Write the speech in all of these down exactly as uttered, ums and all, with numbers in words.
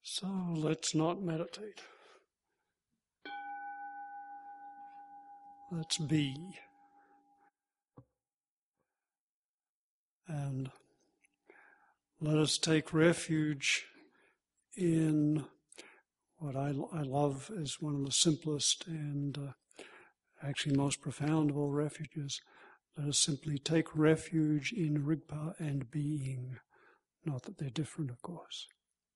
So let's not meditate. Let's be. And let us take refuge in what I, I love as one of the simplest and uh, actually most profound of all refuges. Let us simply take refuge in Rigpa and being. Not that they're different, of course.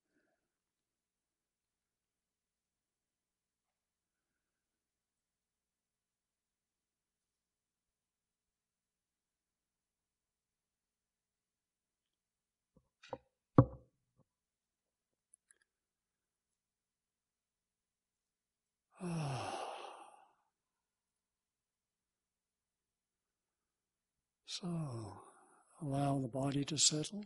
So, allow the body to settle.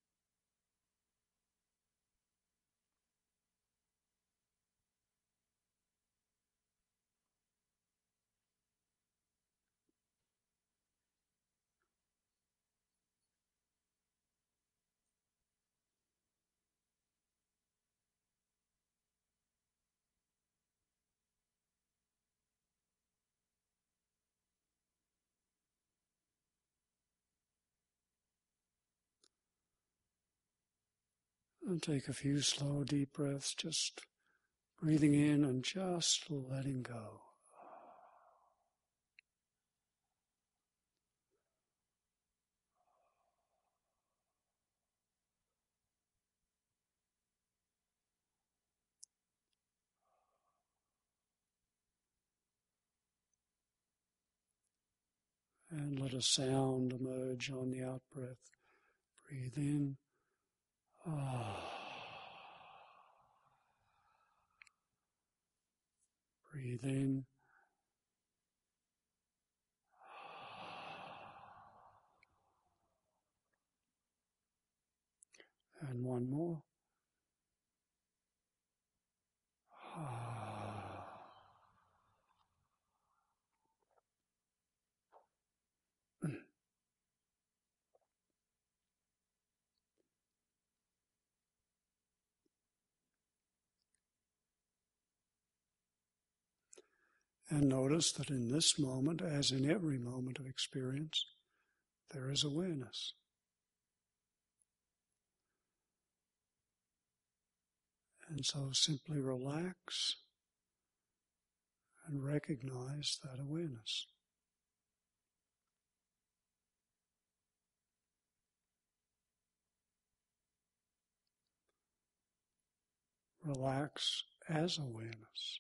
And take a few slow, deep breaths, just breathing in and just letting go. And let a sound emerge on the out-breath. Breathe in. Ah. Breathe in. And one more. And notice that in this moment, as in every moment of experience, there is awareness. And so simply relax and recognize that awareness. Relax as awareness.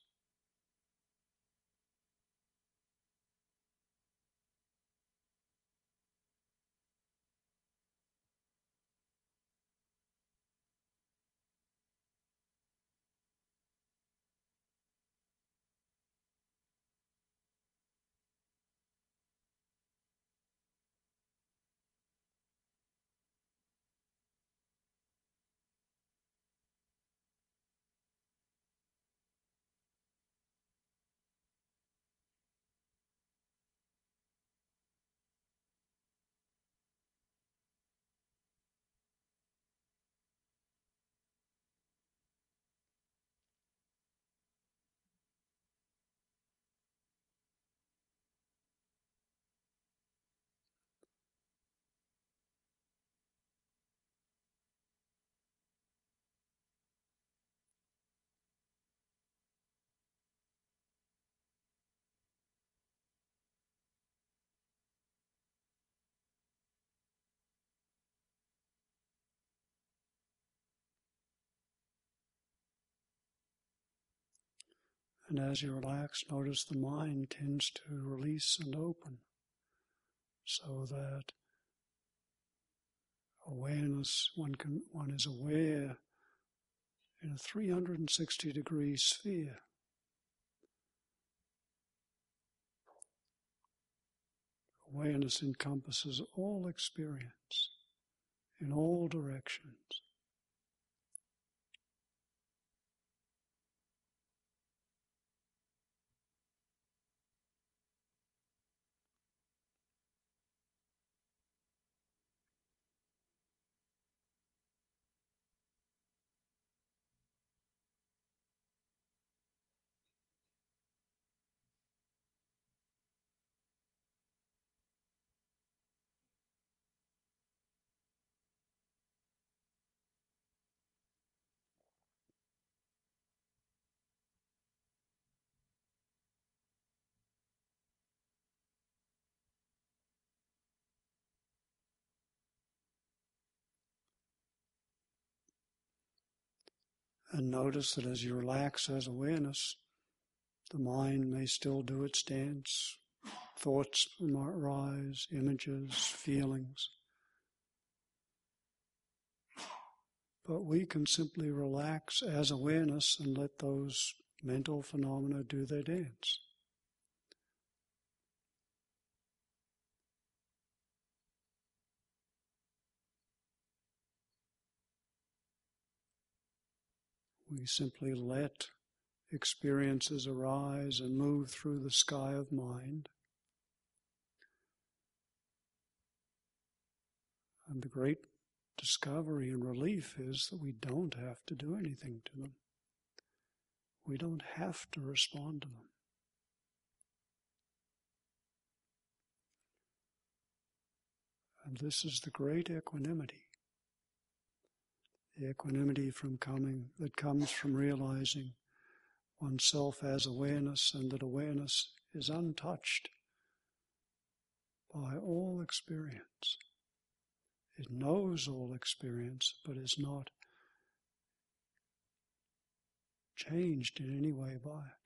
And as you relax, notice the mind tends to release and open, so that awareness, one can, one is aware in a three hundred sixty degree sphere. Awareness encompasses all experience in all directions. And notice that as you relax as awareness, the mind may still do its dance. Thoughts might arise, images, feelings. But we can simply relax as awareness and let those mental phenomena do their dance. We simply let experiences arise and move through the sky of mind. And the great discovery and relief is that we don't have to do anything to them. We don't have to respond to them. And this is the great equanimity. The equanimity from coming that comes from realizing oneself as awareness, and that awareness is untouched by all experience. It knows all experience, but is not changed in any way by it.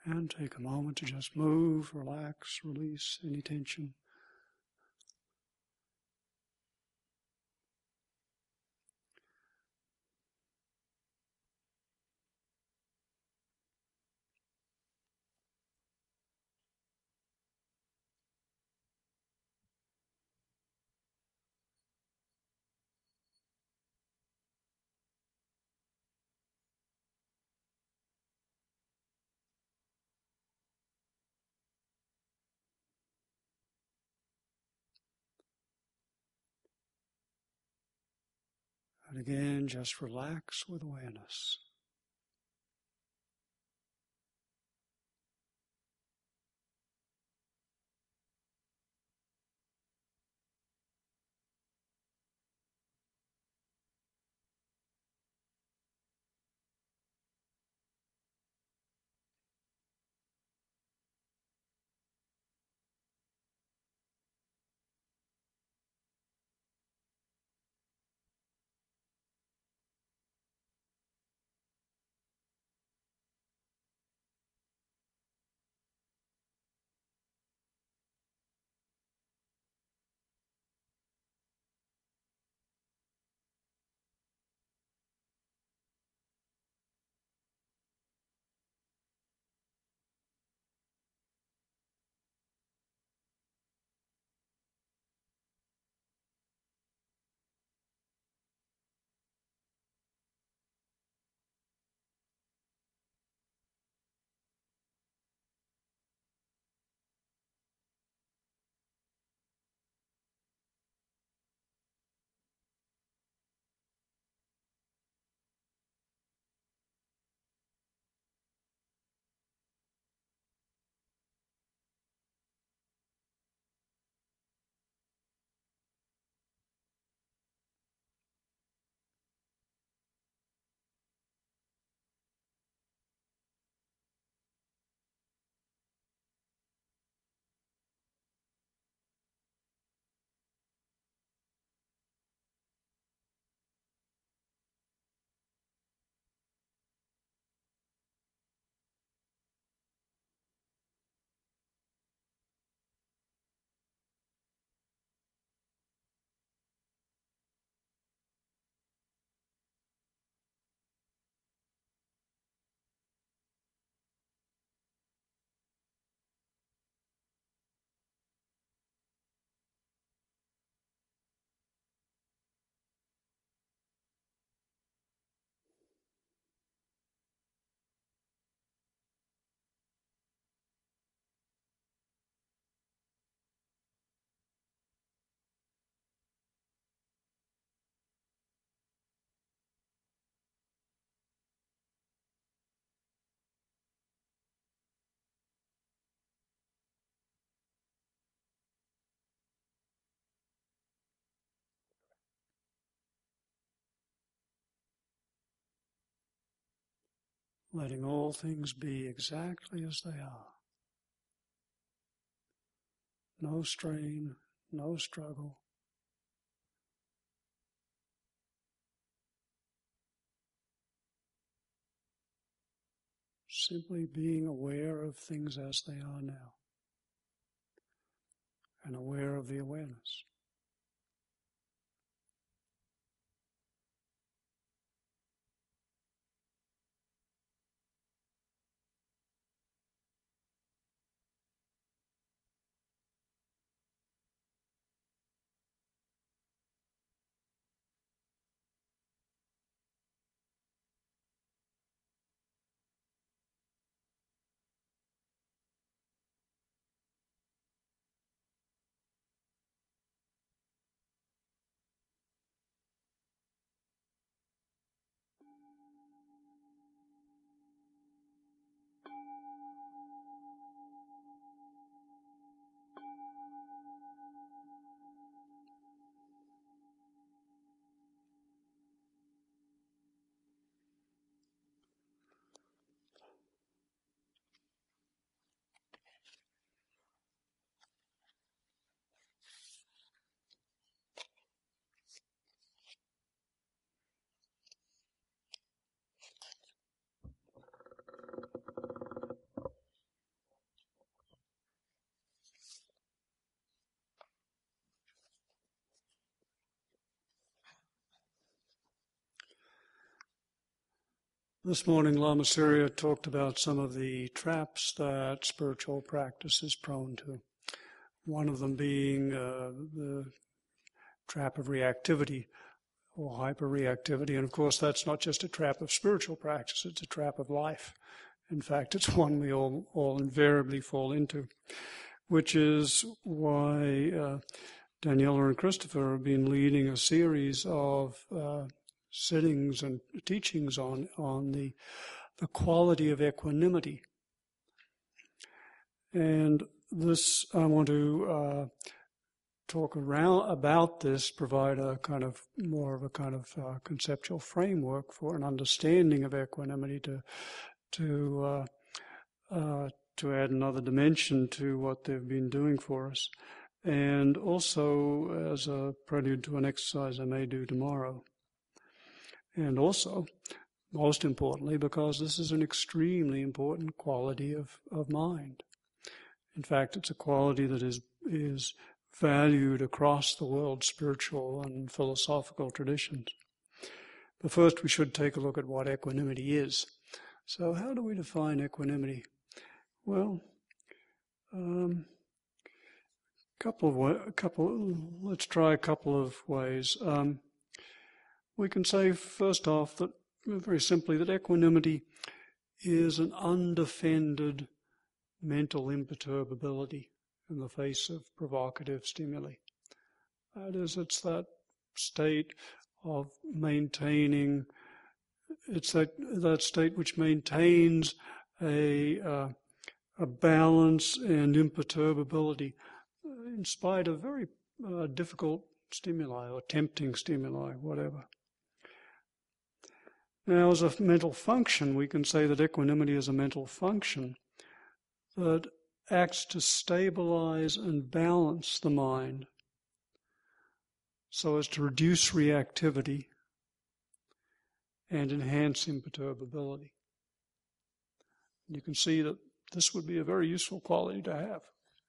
And take a moment to just move, relax, release any tension. And again, just relax with awareness. Letting all things be exactly as they are. No strain, no struggle. Simply being aware of things as they are now. And aware of the awareness. This morning, Lama Surya talked about some of the traps that spiritual practice is prone to. One of them being uh, the trap of reactivity or hyperreactivity. And of course, that's not just a trap of spiritual practice, it's a trap of life. In fact, it's one we all, all invariably fall into, which is why uh, Daniela and Christopher have been leading a series of uh, sittings and teachings on, on the, the quality of equanimity. And this, I want to uh, talk around about this, provide a kind of more of a kind of uh, conceptual framework for an understanding of equanimity to to uh, uh, to add another dimension to what they've been doing for us, and also as a prelude to an exercise I may do tomorrow. And also, most importantly, because this is an extremely important quality of, of mind. In fact, it's a quality that is is valued across the world's spiritual and philosophical traditions. But first, we should take a look at what equanimity is. So, how do we define equanimity? Well, um, couple of wa- a couple. Let's try a couple of ways. Um, we can say first off that very simply that equanimity is an undefended mental imperturbability in the face of provocative stimuli. That is, it's that state of maintaining, it's that that state which maintains a uh, a balance and imperturbability in spite of very uh, difficult stimuli or tempting stimuli, whatever. Now, as a mental function, we can say that equanimity is a mental function that acts to stabilize and balance the mind so as to reduce reactivity and enhance imperturbability. You can see that this would be a very useful quality to have.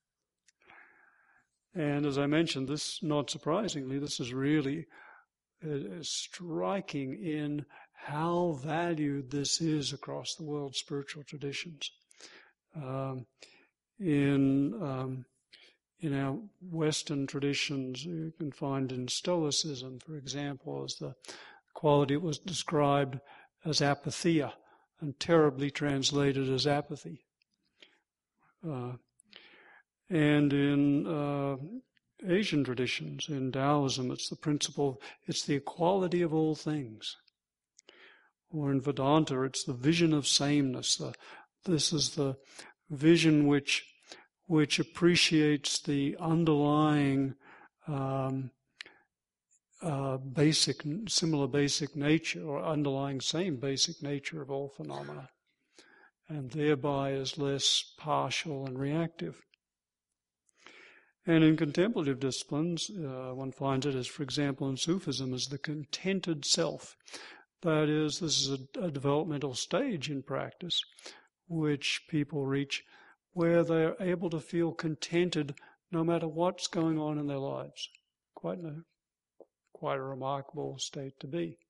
And as I mentioned, this, not surprisingly, this is really uh, striking in how valued this is across the world's spiritual traditions. Um, in um, in our Western traditions, you can find in Stoicism, for example, as the quality it was described as apatheia and terribly translated as apathy. Uh, and in uh, Asian traditions, in Taoism, it's the principle, it's the equality of all things. Or in Vedanta, it's the vision of sameness. The, this is the vision which which appreciates the underlying um, uh, basic, similar basic nature, or underlying same basic nature of all phenomena, and thereby is less partial and reactive. And in contemplative disciplines, uh, one finds it as, for example, in Sufism, as the contented self. That is, this is a, a developmental stage in practice, which people reach, where they're able to feel contented no matter what's going on in their lives. Quite a, quite a remarkable state to be.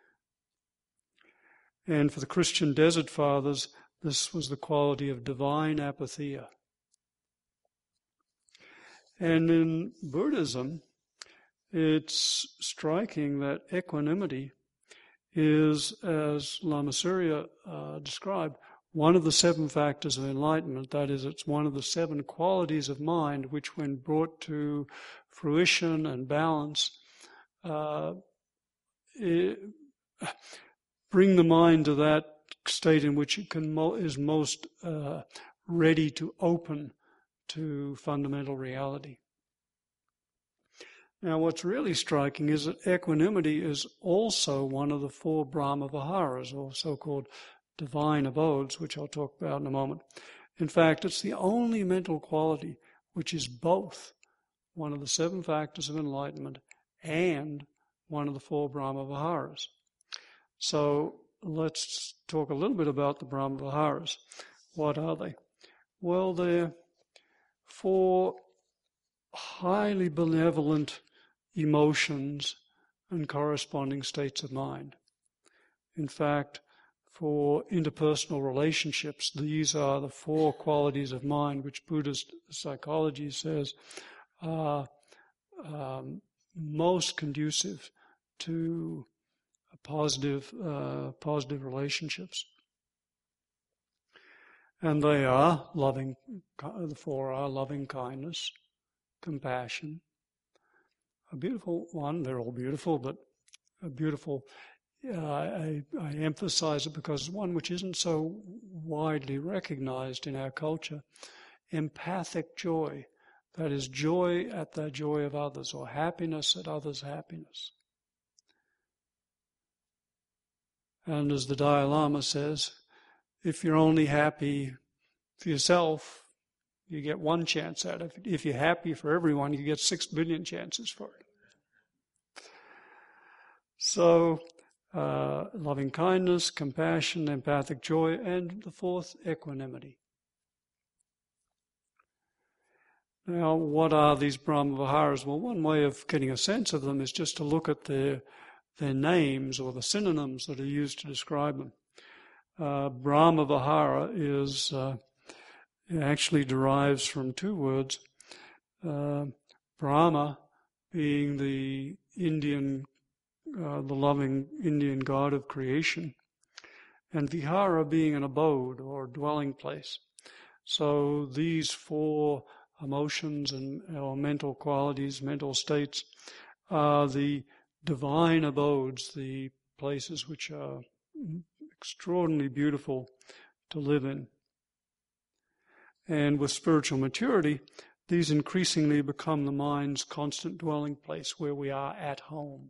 And for the Christian Desert Fathers, this was the quality of divine apatheia. And in Buddhism, it's striking that equanimity is, as Lama Surya uh, described, one of the seven factors of enlightenment. That is, it's one of the seven qualities of mind which, when brought to fruition and balance, uh, it, bring the mind to that state in which it can mo- is most uh, ready to open to fundamental reality. Now, what's really striking is that equanimity is also one of the four Brahma Viharas, or so-called divine abodes, which I'll talk about in a moment. In fact, it's the only mental quality which is both one of the seven factors of enlightenment and one of the four Brahma Viharas. So let's talk a little bit about the Brahma Viharas. What are they? Well, they're four highly benevolent emotions and corresponding states of mind. In fact, for interpersonal relationships. These are the four qualities of mind which Buddhist psychology says are um, most conducive to positive, uh, positive relationships. And they are loving, the four are loving kindness, compassion. A beautiful one, they're all beautiful, but a beautiful, uh, I, I emphasize it because it's one which isn't so widely recognized in our culture. Empathic joy, that is joy at the joy of others, or happiness at others' happiness. And as the Dalai Lama says, if you're only happy for yourself, you get one chance at it. If you're happy for everyone, you get six billion chances for it. So, uh, loving kindness, compassion, empathic joy, and the fourth, equanimity. Now, what are these Brahma-Viharas? Well, one way of getting a sense of them is just to look at their, their names or the synonyms that are used to describe them. Uh, Brahma-Vihara is uh, actually derives from two words. Uh, Brahma being the Indian, uh, the loving Indian god of creation, and Vihara being an abode or dwelling place. So these four emotions and or mental qualities, mental states, are the divine abodes, the places which are extraordinarily beautiful to live in. And with spiritual maturity, these increasingly become the mind's constant dwelling place where we are at home.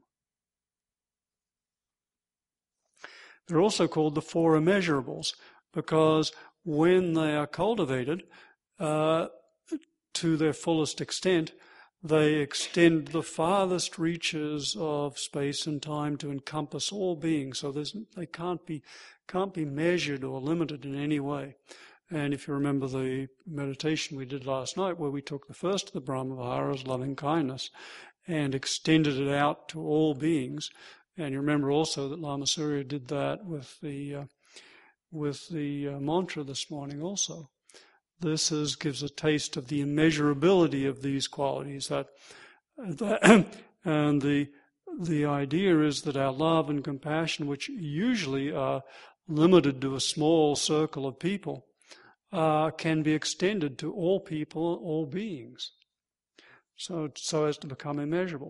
They're also called the four immeasurables because when they are cultivated uh, to their fullest extent, they extend the farthest reaches of space and time to encompass all beings. So there's, they can't be can't be measured or limited in any way. And if you remember the meditation we did last night, where we took the first of the Brahma-Viharas, loving kindness, and extended it out to all beings. And you remember also that Lama Surya did that with the uh, with the uh, mantra this morning also. This is, gives a taste of the immeasurability of these qualities. That, that and the the idea is that our love and compassion, which usually are limited to a small circle of people, uh, can be extended to all people, all beings, so so as to become immeasurable.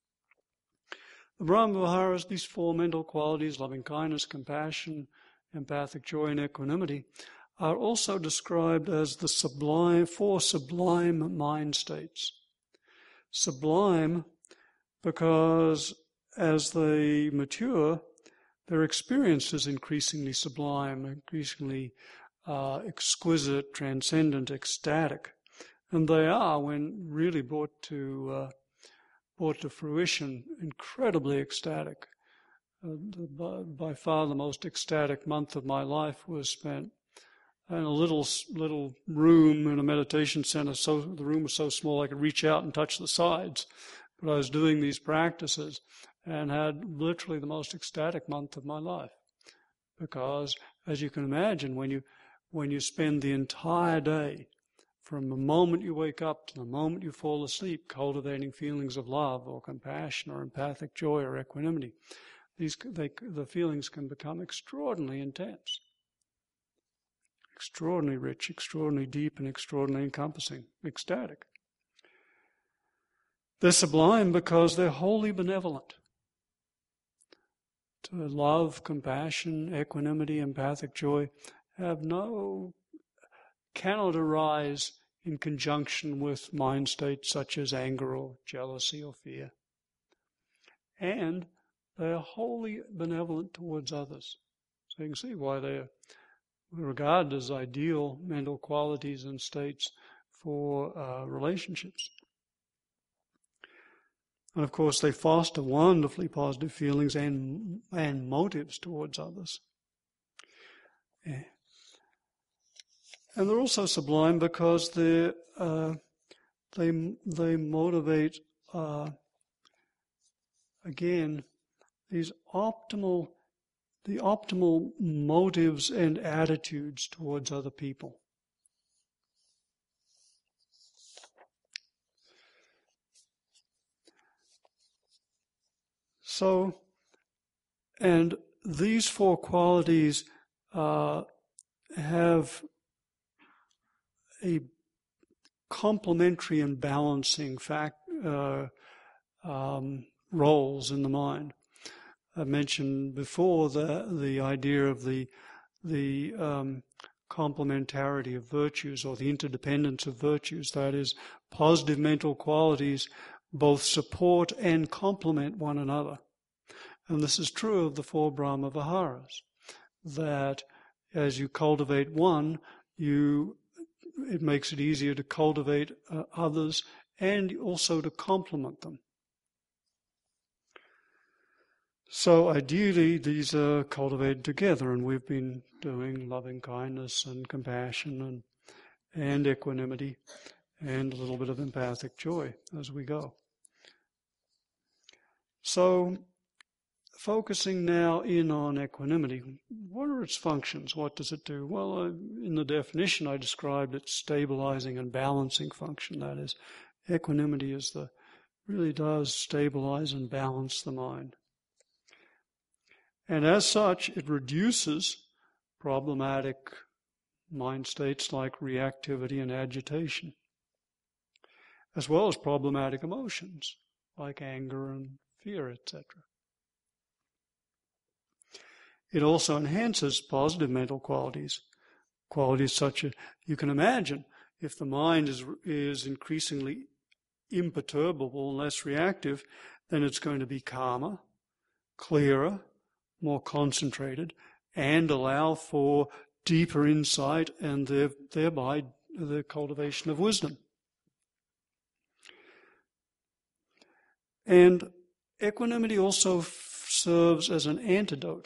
The Brahma-Viharas, these four mental qualities, loving kindness, compassion, empathic joy, and equanimity, are also described as the sublime, four sublime mind states. Sublime because as they mature, their experience is increasingly sublime, increasingly uh, exquisite, transcendent, ecstatic. And they are, when really brought to uh, brought to fruition, incredibly ecstatic. Uh, the, by, by far the most ecstatic month of my life was spent in a little little room in a meditation center. So the room was so small I could reach out and touch the sides. But I was doing these practices and had literally the most ecstatic month of my life. Because, as you can imagine, when you when you spend the entire day, from the moment you wake up to the moment you fall asleep, cultivating feelings of love or compassion or empathic joy or equanimity, these they, the feelings can become extraordinarily intense. Extraordinarily rich, extraordinarily deep, and extraordinarily encompassing, ecstatic. They're sublime because they're wholly benevolent. To love, compassion, equanimity, empathic joy have no, cannot arise in conjunction with mind states such as anger or jealousy or fear. And they are wholly benevolent towards others. So you can see why they are regarded as ideal mental qualities and states for uh, relationships. And of course, they foster wonderfully positive feelings and and motives towards others. Yeah. And they're also sublime because they uh, they they motivate uh, again these optimal the optimal motives and attitudes towards other people. So, and these four qualities uh, have a complementary and balancing fact uh, um, roles in the mind. I mentioned before the the idea of the the um, complementarity of virtues, or the interdependence of virtues. That is, positive mental qualities both support and complement one another. And this is true of the four Brahma Viharas, that as you cultivate one, you it makes it easier to cultivate uh, others and also to complement them. So ideally, these are cultivated together, and we've been doing loving kindness and compassion and, and equanimity and a little bit of empathic joy as we go. So, focusing now in on equanimity, what are its functions? What does it do? Well, uh, in the definition I described its stabilizing and balancing function. That is, equanimity is the really does stabilize and balance the mind. And as such, it reduces problematic mind states like reactivity and agitation, as well as problematic emotions like anger and fear, et cetera. It also enhances positive mental qualities, qualities such as, you can imagine, if the mind is is increasingly imperturbable and less reactive, then it's going to be calmer, clearer, more concentrated, and allow for deeper insight and thereby the cultivation of wisdom. And equanimity also f- serves as an antidote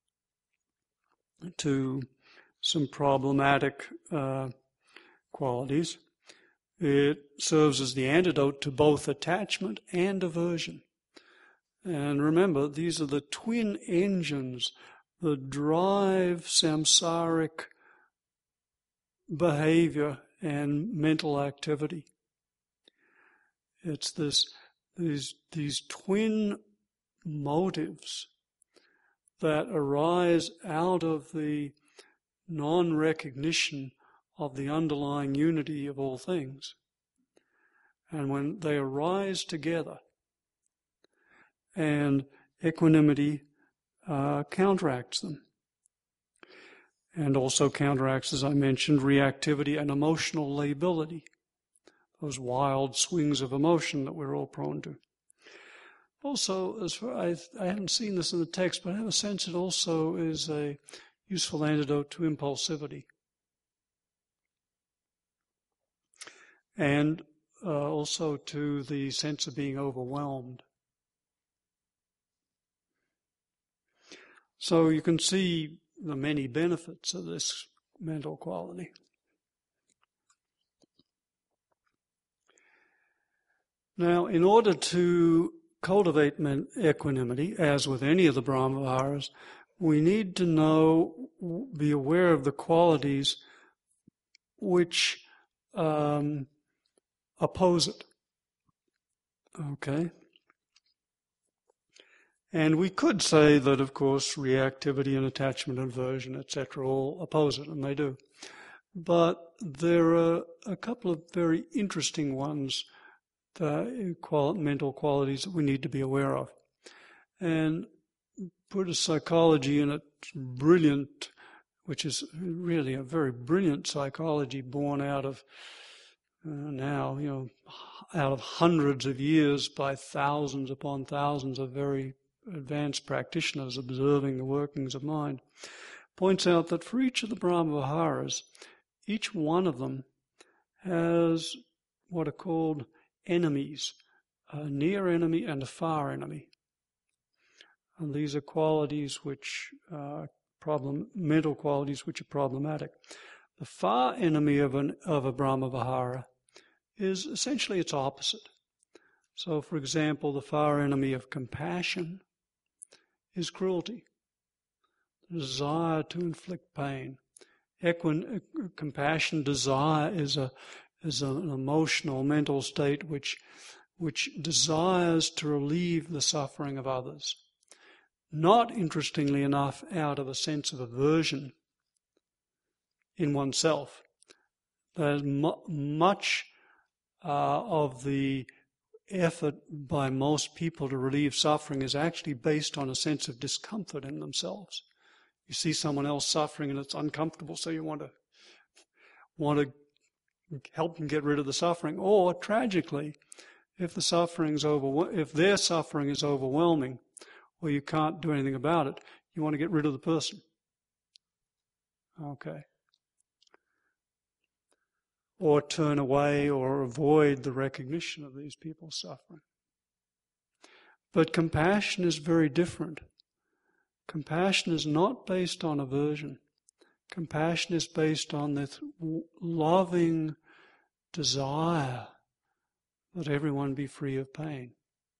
to some problematic uh, qualities. It serves as the antidote to both attachment and aversion. And remember, these are the twin engines that drive samsaric behavior and mental activity. It's this these these twin motives that arise out of the non-recognition of the underlying unity of all things. And when they arise together, and equanimity uh, counteracts them. And also counteracts, as I mentioned, reactivity and emotional lability, those wild swings of emotion that we're all prone to. Also, as far I, I haven't seen this in the text, but I have a sense it also is a useful antidote to impulsivity. And uh, also to the sense of being overwhelmed. So you can see the many benefits of this mental quality. Now, in order to cultivate equanimity, as with any of the Brahma Viharas, we need to know, be aware of the qualities which um, oppose it. Okay? And we could say that, of course, reactivity and attachment and aversion, et cetera, all oppose it, and they do. But there are a couple of very interesting ones, the qual- mental qualities that we need to be aware of. And Buddhist psychology, in its brilliant, which is really a very brilliant psychology born out of uh, now, you know, out of hundreds of years by thousands upon thousands of very advanced practitioners observing the workings of mind, points out that for each of the Brahma Viharas, each one of them has what are called enemies, a near enemy and a far enemy. And these are qualities which are problem, mental qualities which are problematic. The far enemy of an of a Brahma Vihara is essentially its opposite. So, for example, the far enemy of compassion is cruelty. desire to inflict pain. Equin, compassion, desire is a is an emotional, mental state which which desires to relieve the suffering of others. Not, interestingly enough, out of a sense of aversion in oneself. There's mu- much uh, of the effort by most people to relieve suffering is actually based on a sense of discomfort in themselves. You see someone else suffering and it's uncomfortable, so you want to want to help them get rid of the suffering. Or tragically, if the suffering's over, if their suffering is overwhelming, or you can't do anything about it, you want to get rid of the person. Okay. Or turn away or avoid the recognition of these people's suffering. But compassion is very different. Compassion is not based on aversion. Compassion is based on this loving desire that everyone be free of pain.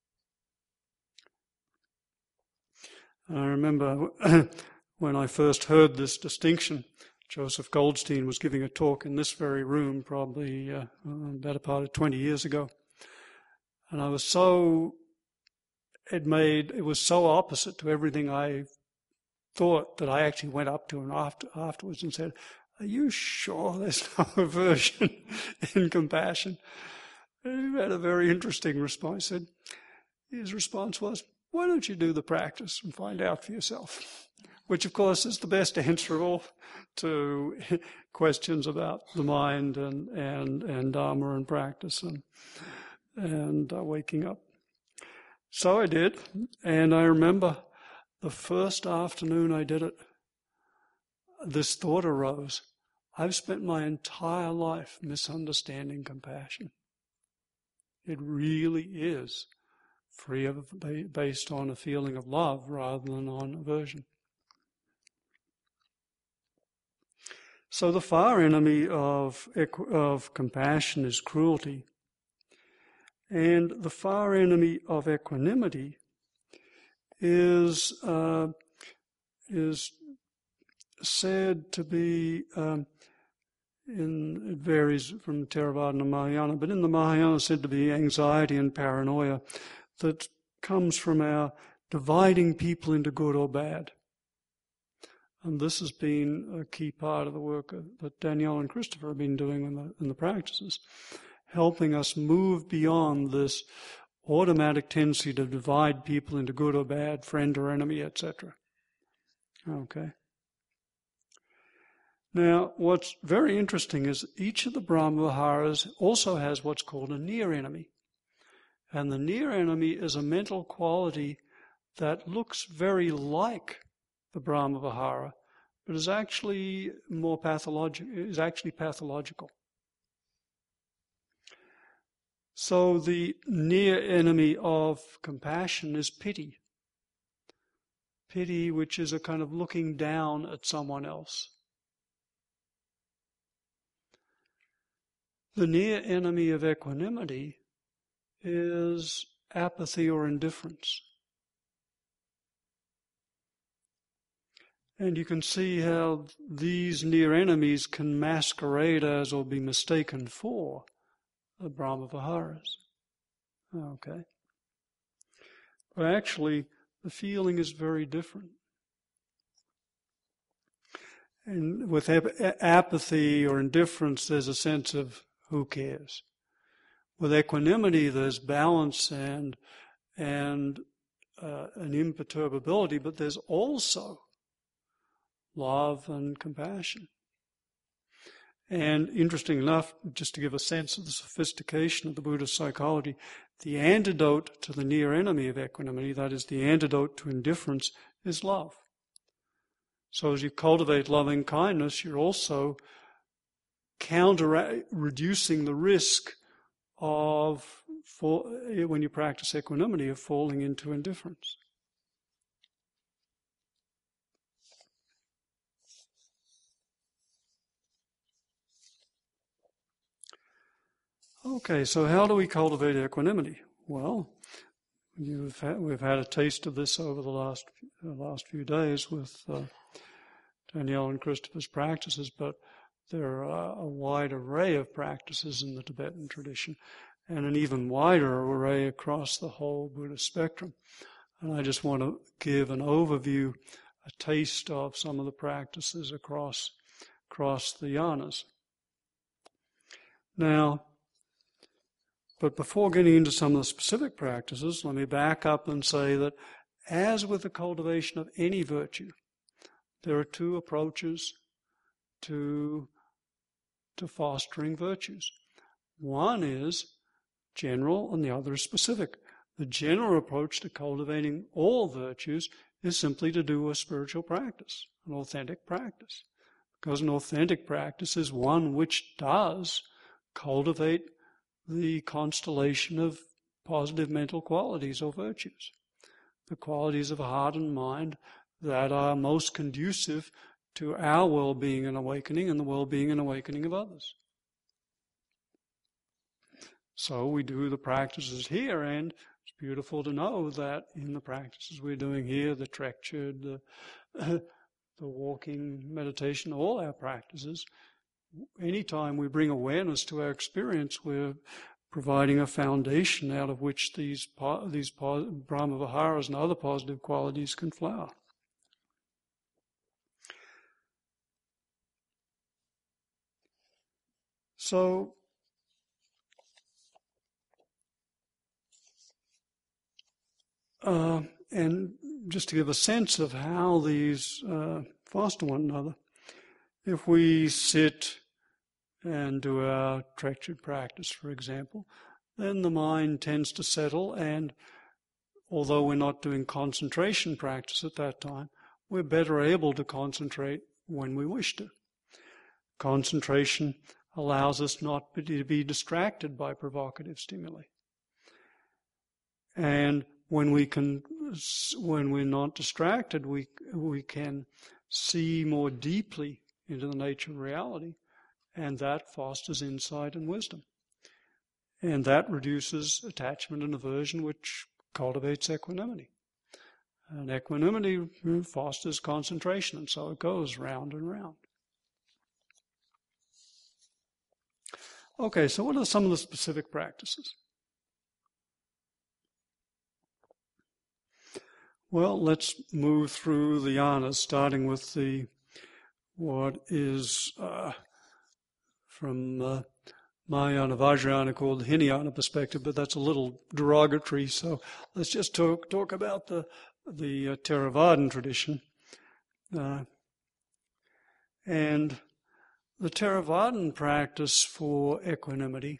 And I remember when I first heard this distinction, Joseph Goldstein was giving a talk in this very room probably uh, better part of twenty years ago. And I was so, it made, it was so opposite to everything I thought that I actually went up to him after, afterwards and said, "Are you sure there's no aversion in compassion?" And he had a very interesting response. He said, his response was, "Why don't you do the practice and find out for yourself?" Which, of course, is the best answer of all to questions about the mind and and, and Dharma and practice and, and uh, waking up. So I did, and I remember the first afternoon I did it, this thought arose. I've spent my entire life misunderstanding compassion. It really is free of, based on a feeling of love rather than on aversion. So the far enemy of, of compassion is cruelty. And the far enemy of equanimity is uh, is said to be, um, in, it varies from Theravada and Mahayana, but in the Mahayana said to be anxiety and paranoia that comes from our dividing people into good or bad. And this has been a key part of the work that Danielle and Christopher have been doing in the, in the practices, helping us move beyond this automatic tendency to divide people into good or bad, friend or enemy, et cetera. Okay. Now, what's very interesting is each of the Brahmaviharas also has what's called a near enemy. And the near enemy is a mental quality that looks very like the Brahmavihara, but is actually more pathological, is actually pathological. So the near enemy of compassion is pity. Pity, which is a kind of looking down at someone else. The near enemy of equanimity is apathy or indifference. And you can see how these near enemies can masquerade as or be mistaken for the Brahmaviharas. Okay. But actually, the feeling is very different. And with ap- apathy or indifference, there's a sense of who cares. With equanimity, there's balance and and uh, an imperturbability, but there's also love and compassion. And interesting enough, just to give a sense of the sophistication of the Buddhist psychology, the antidote to the near enemy of equanimity, that is the antidote to indifference, is love. So as you cultivate loving kindness, you're also counter reducing the risk of, for, when you practice equanimity, of falling into indifference. Okay, so how do we cultivate equanimity? Well, you've had, we've had a taste of this over the last uh, last few days with uh, Danielle and Christopher's practices, but there are a wide array of practices in the Tibetan tradition, and an even wider array across the whole Buddhist spectrum. And I just want to give an overview, a taste of some of the practices across, across the yanas. Now, but before getting into some of the specific practices, let me back up and say that as with the cultivation of any virtue, there are two approaches to, to fostering virtues. One is general and the other is specific. The general approach to cultivating all virtues is simply to do a spiritual practice, an authentic practice. Because an authentic practice is one which does cultivate the constellation of positive mental qualities or virtues, the qualities of heart and mind that are most conducive to our well-being and awakening and the well-being and awakening of others. So we do the practices here, and it's beautiful to know that in the practices we're doing here, the Trekchö, the, the walking meditation, all our practices, anytime we bring awareness to our experience, we're providing a foundation out of which these these Brahma Viharas and other positive qualities can flower. So, uh, and just to give a sense of how these uh, foster one another, if we sit and do our Trekchö practice, for example, then the mind tends to settle, and although we're not doing concentration practice at that time, we're better able to concentrate when we wish to. Concentration allows us not to be distracted by provocative stimuli. And when we can, when we're not distracted, we we can see more deeply into the nature of reality, and that fosters insight and wisdom. And that reduces attachment and aversion, which cultivates equanimity. And equanimity fosters concentration, and so it goes round and round. Okay, so what are some of the specific practices? Well, let's move through the yanas, starting with the what is uh, from uh, Mahayana Vajrayana called the Hinayana perspective, but that's a little derogatory. So let's just talk talk about the the uh, Theravadan tradition, uh, and the Theravadan practice for equanimity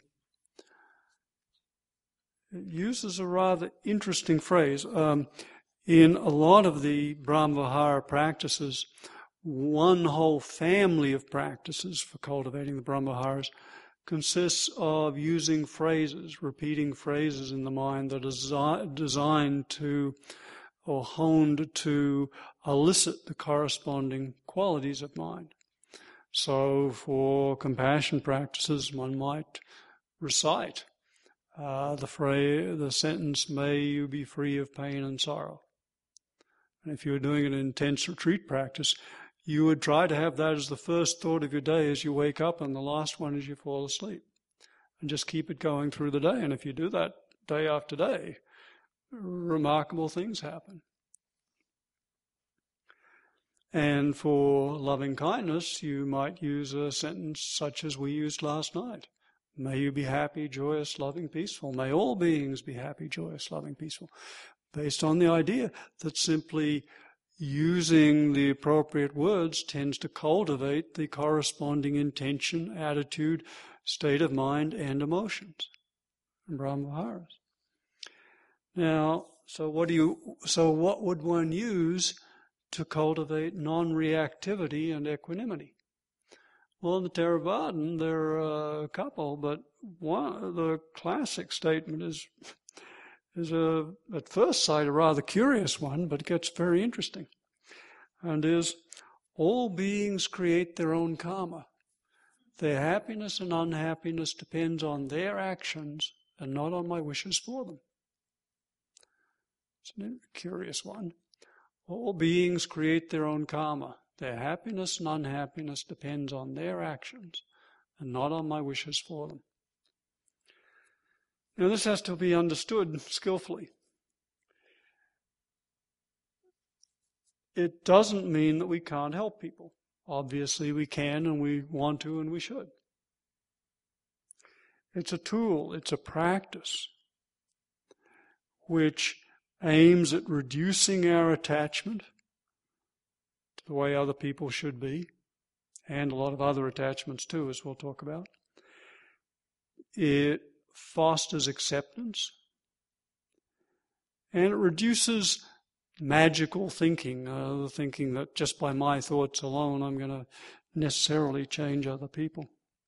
uses a rather interesting phrase. Um, in a lot of the Brahmavihara practices, one whole family of practices for cultivating the Brahmaviharas consists of using phrases, repeating phrases in the mind that are designed to or honed to elicit the corresponding qualities of mind. So for compassion practices, one might recite uh, the phrase, the sentence, "May you be free of pain and sorrow." And if you were doing an intense retreat practice, you would try to have that as the first thought of your day as you wake up, and the last one as you fall asleep. And just keep it going through the day. And if you do that day after day, remarkable things happen. And for loving kindness, you might use a sentence such as we used last night. May you be happy, joyous, loving, peaceful. May all beings be happy, joyous, loving, peaceful. Based on the idea that simply using the appropriate words tends to cultivate the corresponding intention, attitude, state of mind, and emotions in Brahmaviharas. Now, so what do you? So what would one use to cultivate non-reactivity and equanimity? Well, in the Theravadan, there are a couple, but one, the classic statement is is a, at first sight, a rather curious one, but it gets very interesting. And is, all beings create their own karma. Their happiness and unhappiness depends on their actions and not on my wishes for them. It's a curious one. All beings create their own karma. Their happiness and unhappiness depends on their actions and not on my wishes for them. Now, this has to be understood skillfully. It doesn't mean that we can't help people. Obviously, we can and we want to and we should. It's a tool, it's a practice which aims at reducing our attachment to the way other people should be, and a lot of other attachments too, as we'll talk about. It fosters acceptance, and it reduces magical thinking, uh, the thinking that just by my thoughts alone I'm going to necessarily change other people.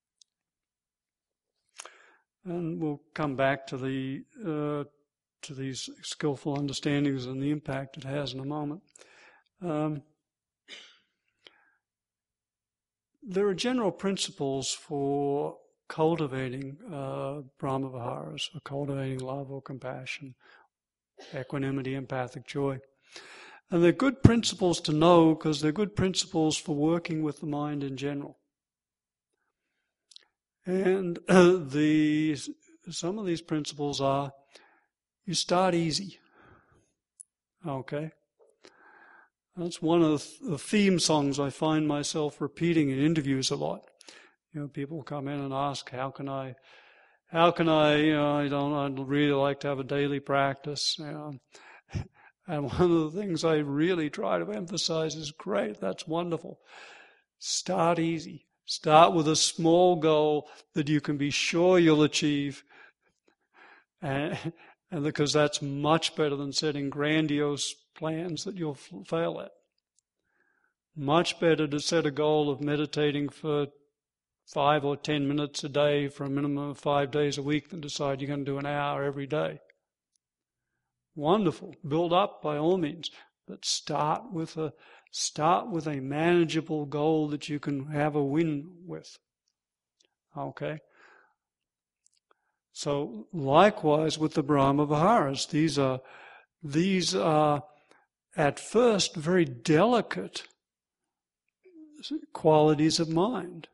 And we'll come back to the uh, to these skillful understandings and the impact it has in a moment. Um, there are general principles for cultivating uh, Brahma-viharas, for cultivating love or compassion, equanimity, empathic joy. And they're good principles to know because they're good principles for working with the mind in general. And uh, the, some of these principles are, you start easy. Okay? That's one of the theme songs I find myself repeating in interviews a lot. You know, people come in and ask, how can I, how can I, you know, I don't, I'd really like to have a daily practice. You know. And one of the things I really try to emphasize is, great, that's wonderful. Start easy. Start with a small goal that you can be sure you'll achieve. And, and because that's much better than setting grandiose plans that you'll fail at. Much better to set a goal of meditating for five or ten minutes a day for a minimum of five days a week than decide you're going to do an hour every day. Wonderful. Build up by all means, but start with a start with a manageable goal that you can have a win with. Okay? So likewise with the Brahma-viharas, these are these are at first very delicate qualities of mind.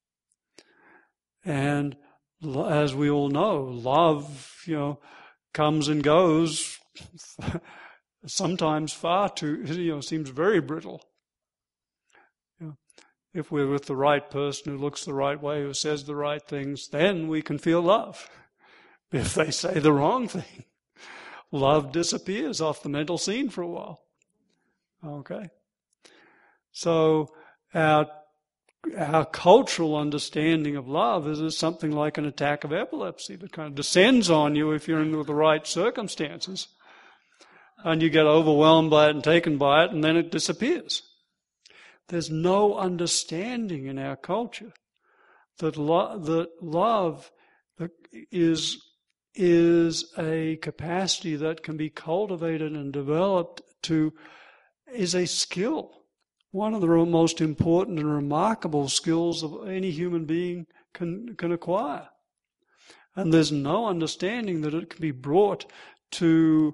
And as we all know, love, you know, comes and goes. Sometimes far too, you know, seems very brittle. You know, if we're with the right person who looks the right way, who says the right things, then we can feel love. If they say the wrong thing, love disappears off the mental scene for a while. Okay? So our our cultural understanding of love is something like an attack of epilepsy that kind of descends on you if you're in the right circumstances. And you get overwhelmed by it and taken by it, and then it disappears. There's no understanding in our culture that, lo- that love is, is a capacity that can be cultivated and developed to, is a skill. One of the most important and remarkable skills of any human being can, can acquire. And there's no understanding that it can be brought to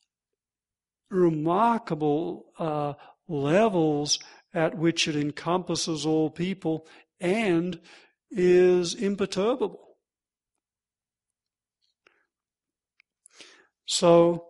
remarkable uh, levels at which it encompasses all people and is imperturbable. So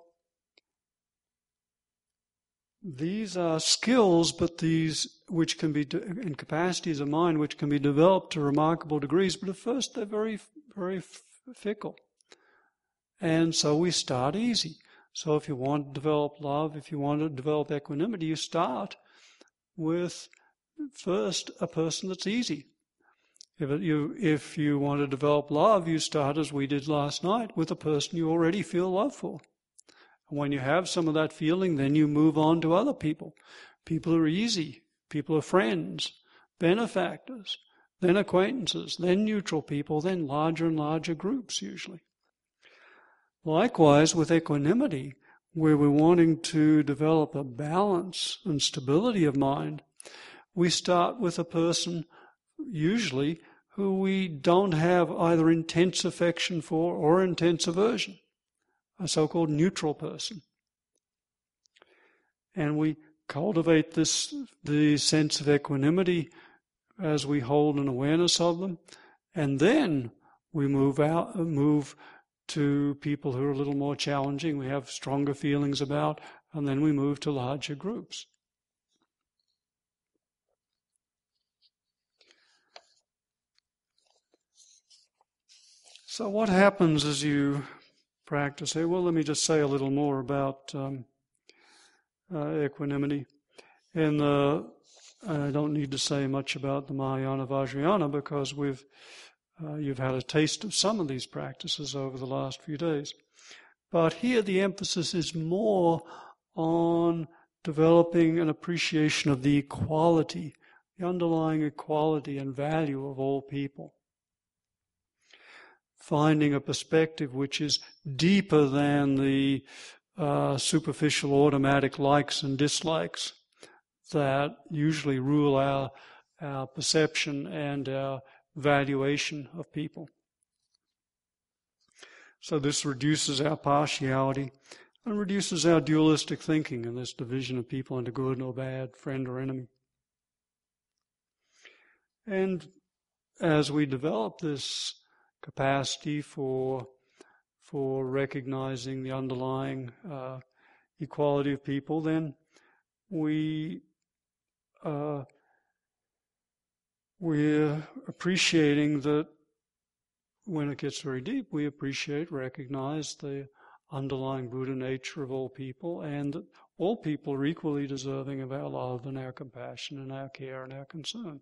these are skills, but these which can be, de- and capacities of mind which can be developed to remarkable degrees, but at first they're very, very f- fickle. And so we start easy. So if you want to develop love, if you want to develop equanimity, you start with first a person that's easy. If it, you if you want to develop love, you start, as we did last night, with a person you already feel love for. And when you have some of that feeling, then you move on to other people. People are easy. People are friends, benefactors, then acquaintances, then neutral people, then larger and larger groups usually. Likewise, with equanimity, where we're wanting to develop a balance and stability of mind, we start with a person, usually, who we don't have either intense affection for or intense aversion, a so-called neutral person. And we cultivate this the sense of equanimity as we hold an awareness of them, and then we move out, move to people who are a little more challenging, we have stronger feelings about, and then we move to larger groups. So what happens as you practice here? Well, let me just say a little more about um, uh, equanimity. In the, I don't need to say much about the Mahayana Vajrayana because we've uh, you've had a taste of some of these practices over the last few days. But here the emphasis is more on developing an appreciation of the equality, the underlying equality and value of all people. Finding a perspective which is deeper than the uh, superficial automatic likes and dislikes that usually rule our, our perception and our valuation of people. So this reduces our partiality and reduces our dualistic thinking and this division of people into good or bad, friend or enemy. And as we develop this capacity for for recognizing the underlying uh, equality of people, then we uh, we're appreciating that when it gets very deep, we appreciate, recognize the underlying Buddha nature of all people, and that all people are equally deserving of our love and our compassion and our care and our concern.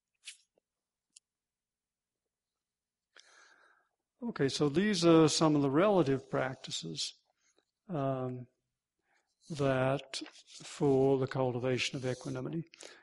Okay, so these are some of the relative practices um, that for the cultivation of equanimity.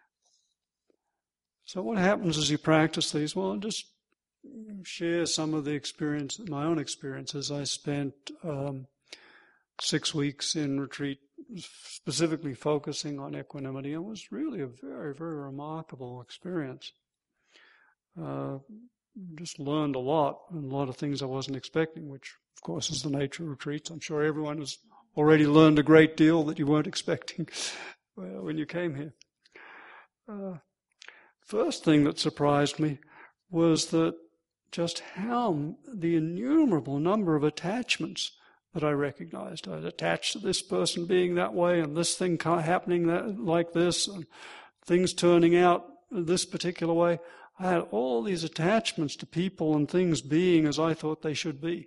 So what happens as you practice these? Well, I'll just share some of the experience, my own experiences. I spent um, six weeks in retreat specifically focusing on equanimity. It was really a very, very remarkable experience. Uh, just learned a lot, and a lot of things I wasn't expecting, which, of course, is the nature of retreats. I'm sure everyone has already learned a great deal that you weren't expecting when you came here. Uh, first thing that surprised me was that just how the innumerable number of attachments that I recognized. I was attached to this person being that way, and this thing happening that, like this, and things turning out this particular way. I had all these attachments to people and things being as I thought they should be.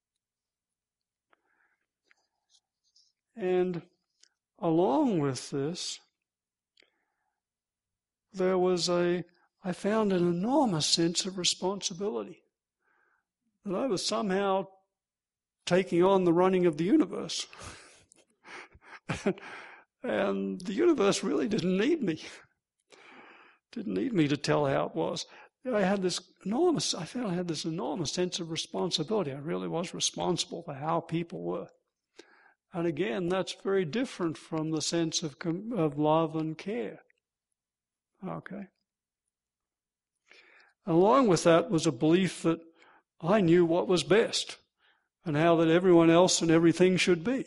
And along with this, there was a, I found an enormous sense of responsibility. That I was somehow taking on the running of the universe. and, and the universe really didn't need me. Didn't need me to tell how it was. I had this enormous, I felt I had this enormous sense of responsibility. I really was responsible for how people were. And again, that's very different from the sense of, of love and care. Okay. Along with that was a belief that I knew what was best and how that everyone else and everything should be.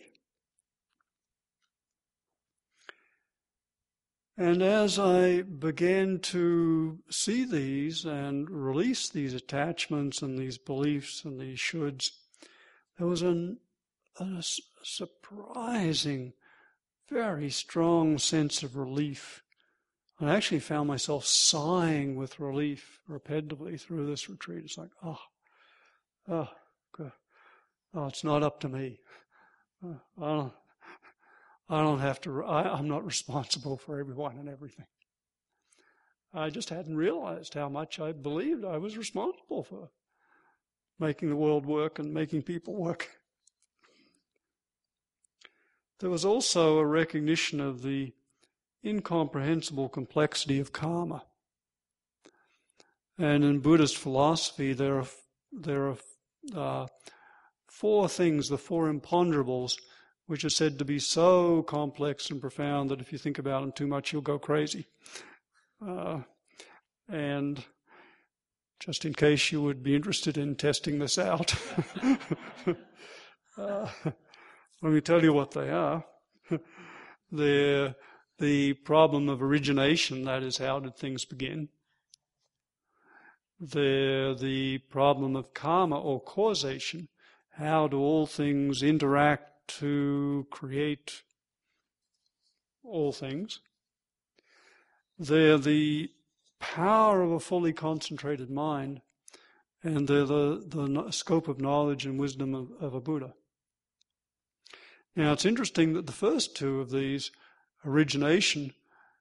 And as I began to see these and release these attachments and these beliefs and these shoulds, there was an, a surprising, very strong sense of relief. I actually found myself sighing with relief repetitively through this retreat. It's like, oh, oh, good. Oh, it's not up to me. Uh, I don't. I don't have to, I, I'm not responsible for everyone and everything. I just hadn't realized how much I believed I was responsible for making the world work and making people work. There was also a recognition of the incomprehensible complexity of karma. And in Buddhist philosophy, there are, there are uh, four things, the four imponderables, which are said to be so complex and profound that if you think about them too much, you'll go crazy. Uh, and just in case you would be interested in testing this out, uh, let me tell you what they are. They're, the problem of origination, that is, how did things begin? The, the problem of karma or causation, how do all things interact to create all things? They're the power of a fully concentrated mind, and they're the, the scope of knowledge and wisdom of, of a Buddha. Now, it's interesting that the first two of these, origination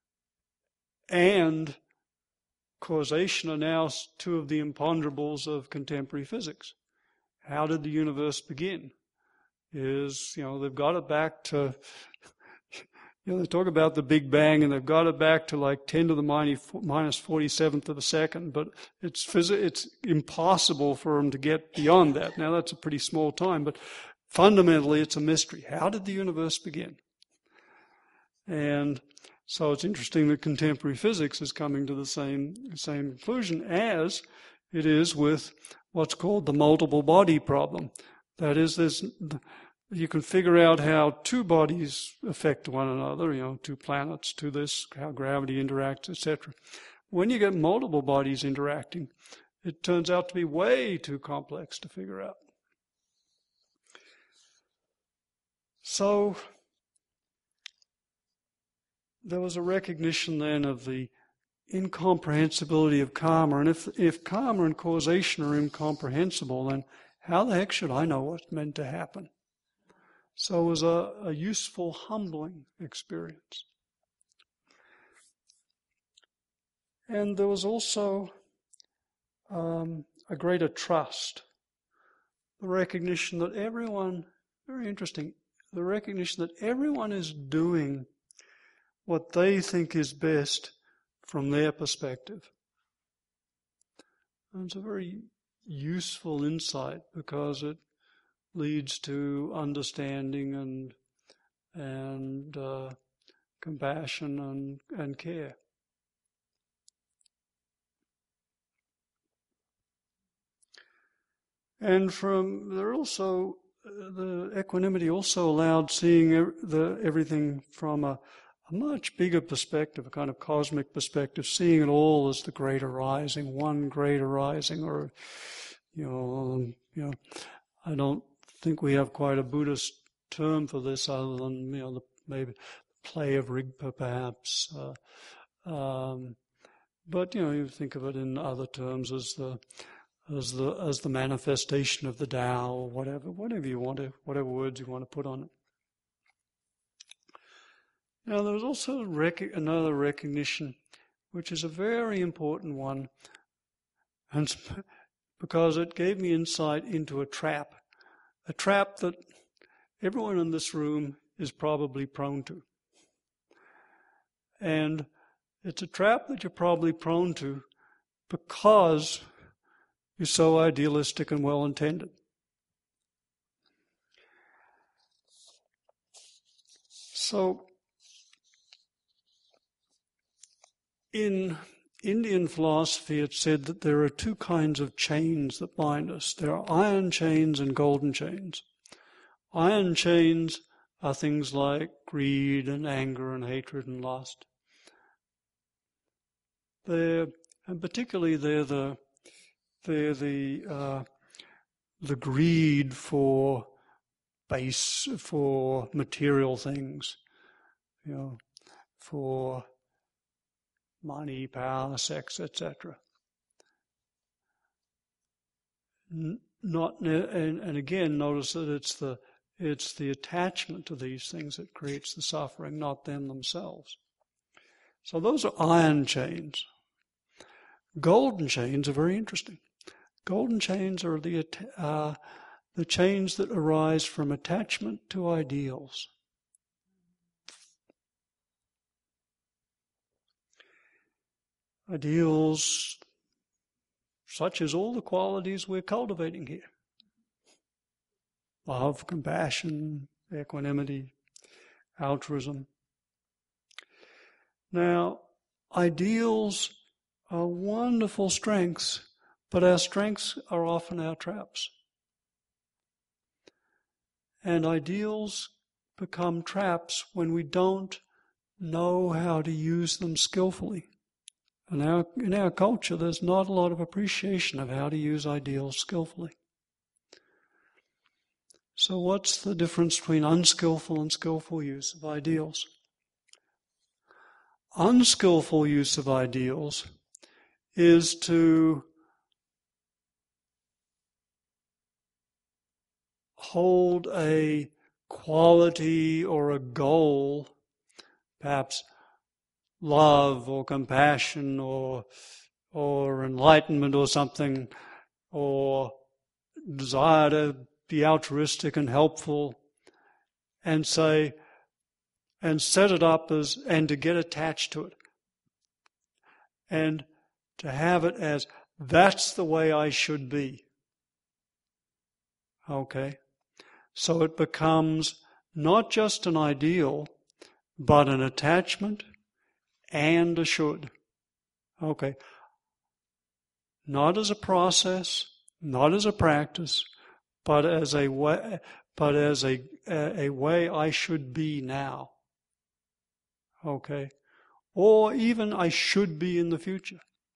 and causation, are now two of the imponderables of contemporary physics. How did the universe begin? Is, you know, they've got it back to, you know, they talk about the Big Bang and they've got it back to like ten to the minus forty-seventh of a second, but it's phys- it's impossible for them to get beyond that. Now, that's a pretty small time, but fundamentally it's a mystery. How did the universe begin? And so it's interesting that contemporary physics is coming to the same same conclusion as it is with what's called the multiple body problem. That is, there's, you can figure out how two bodies affect one another, you know, two planets, to this, how gravity interacts, et cetera. When you get multiple bodies interacting, it turns out to be way too complex to figure out. So there was a recognition then of the incomprehensibility of karma, and if if karma and causation are incomprehensible, then how the heck should I know what's meant to happen? So it was a, a useful, humbling experience. And there was also um, a greater trust, the recognition that everyone, very interesting, the recognition that everyone is doing what they think is best from their perspective. And it's a very useful insight because it leads to understanding and and uh, compassion and, and care. And from there also, uh, the equanimity also allowed seeing er, the everything from a A much bigger perspective, a kind of cosmic perspective, seeing it all as the great arising, one great arising, or, you know, um, you know, I don't think we have quite a Buddhist term for this other than, you know, the, maybe the play of Rigpa, perhaps. Uh, um, but, you know, you think of it in other terms as the as the as the manifestation of the Tao, or whatever, whatever you want to, whatever words you want to put on it. Now, there was also rec- another recognition, which is a very important one, and because it gave me insight into a trap, a trap that everyone in this room is probably prone to. And it's a trap that you're probably prone to because you're so idealistic and well-intended. So, in Indian philosophy, it's said that there are two kinds of chains that bind us. There are iron chains and golden chains. Iron chains are things like greed and anger and hatred and lust. They're, and particularly they're the they're the uh, the greed for base for material things, you know, for money, power, sex, et cetera. Not and, and again, notice that it's the it's the attachment to these things that creates the suffering, not them themselves. So those are iron chains. Golden chains are very interesting. Golden chains are the uh, the chains that arise from attachment to ideals. Ideals such as all the qualities we're cultivating here. Love, compassion, equanimity, altruism. Now, ideals are wonderful strengths, but our strengths are often our traps. And ideals become traps when we don't know how to use them skillfully. In our, in our culture, there's not a lot of appreciation of how to use ideals skillfully. So what's the difference between unskillful and skillful use of ideals? Unskillful use of ideals is to hold a quality or a goal, perhaps love or compassion or or enlightenment or something, or desire to be altruistic and helpful, and say, and set it up as, and to get attached to it, and to have it as, that's the way I should be. Okay? So it becomes not just an ideal, but an attachment and a should. Okay. Not as a process, not as a practice, but as a way, but as a, a, a way I should be now. Okay. Or even I should be in the future.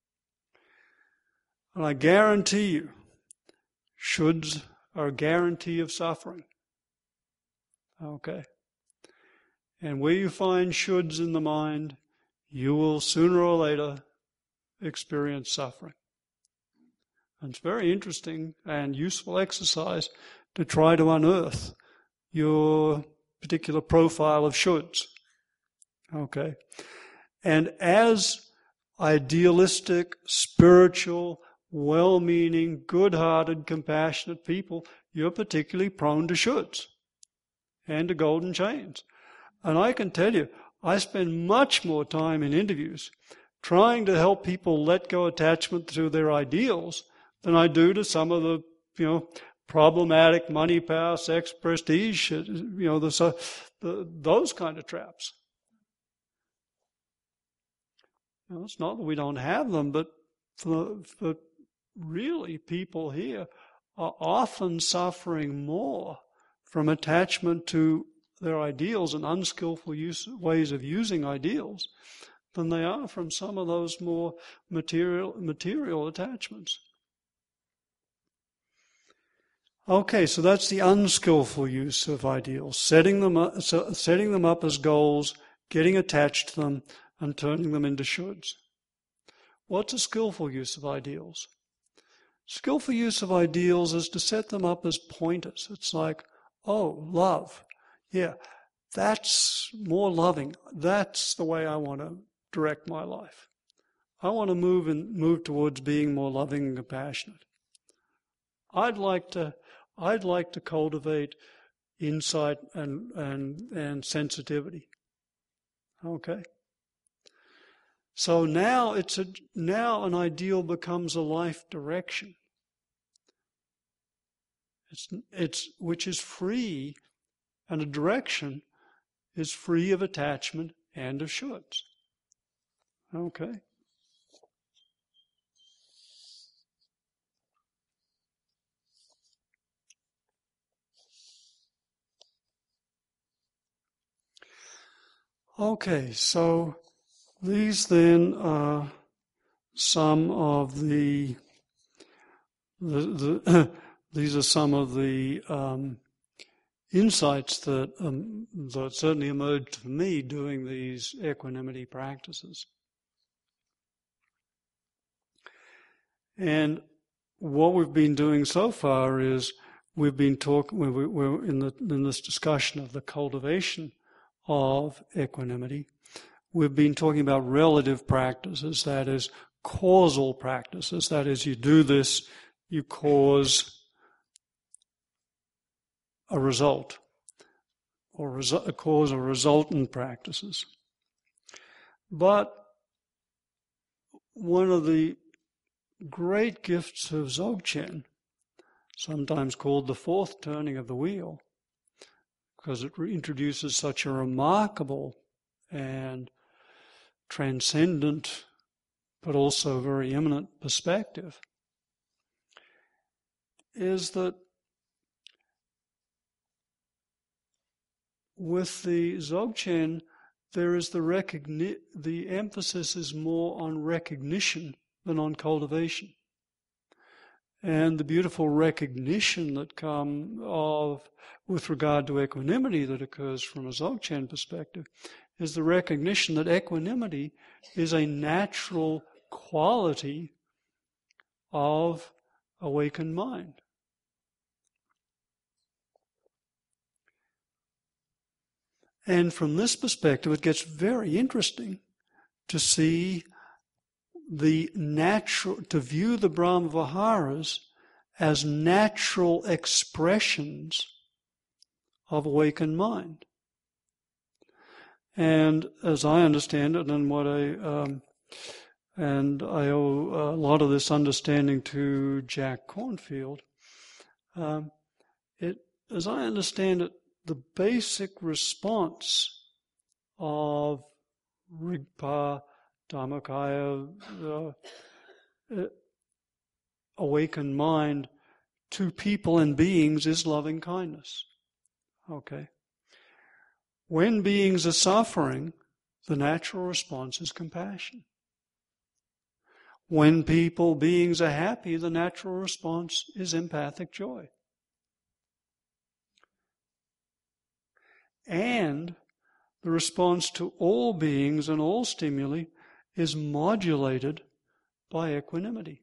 And I guarantee you, shoulds are a guarantee of suffering. Okay. And where you find shoulds in the mind, you will sooner or later experience suffering. And it's very interesting and useful exercise to try to unearth your particular profile of shoulds. Okay. And as idealistic, spiritual, well-meaning, good-hearted, compassionate people, you're particularly prone to shoulds and to golden chains. And I can tell you, I spend much more time in interviews trying to help people let go attachment to their ideals than I do to some of the, you know, problematic money, power, sex, prestige, you know, the, the, those kind of traps. You know, it's not that we don't have them, but for, for really people here are often suffering more from attachment to their ideals and unskillful use, ways of using ideals than they are from some of those more material material attachments. Okay, so that's the unskillful use of ideals, setting them up, setting them up as goals, getting attached to them, and turning them into shoulds. What's a skillful use of ideals? Skillful use of ideals is to set them up as pointers. It's like, oh, love. Yeah, that's more loving. That's the way I want to direct my life. I want to move and move towards being more loving and compassionate. I'd like to I'd like to cultivate insight and and, and sensitivity. Okay. So now it's a now an ideal becomes a life direction. It's it's which is free, and a direction is free of attachment and of shoulds. Okay. Okay, so these then are some of the, the, the these are some of the um, insights that um, that certainly emerged for me doing these equanimity practices. And what we've been doing so far is we've been talking. We're, we're in the in this discussion of the cultivation of equanimity. We've been talking about relative practices, that is, causal practices. That is, you do this, you cause a result, or resu- cause or resultant practices. But one of the great gifts of Dzogchen, sometimes called the fourth turning of the wheel, because it introduces such a remarkable and transcendent, but also very immanent perspective, is that with the Dzogchen, there is the recogni- the emphasis is more on recognition than on cultivation. And the beautiful recognition that come of, with regard to equanimity that occurs from a Dzogchen perspective, is the recognition that equanimity is a natural quality of awakened mind. And from this perspective, it gets very interesting to see the natural, to view the Brahmaviharas as natural expressions of awakened mind. And as I understand it, and what I um, and I owe a lot of this understanding to Jack Cornfield, um, it, as I understand it, the basic response of Rigpa, Dharmakaya, the uh, awakened mind to people and beings is loving kindness. Okay. When beings are suffering, the natural response is compassion. When people, beings are happy, the natural response is empathic joy. And the response to all beings and all stimuli is modulated by equanimity.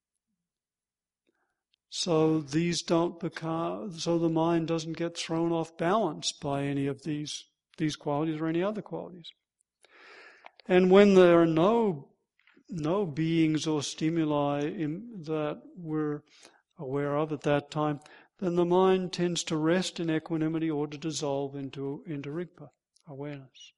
So these don't become, so the mind doesn't get thrown off balance by any of these, these qualities or any other qualities. And when there are no, no beings or stimuli in, that we're aware of at that time, then the mind tends to rest in equanimity or to dissolve into, into Rigpa, awareness.